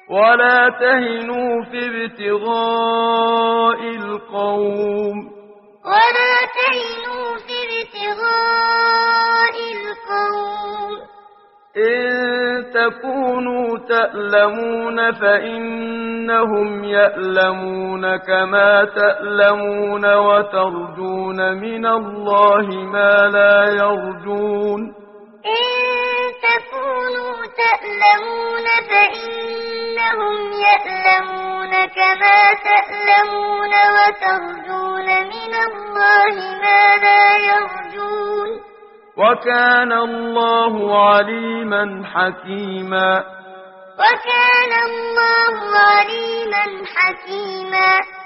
ولا تهنوا في ابتغاء القوم إن تكونوا تألمون فإنهم يألمون كما تألمون وترجون من الله ما لا يرجون وكان الله عليما حكيما.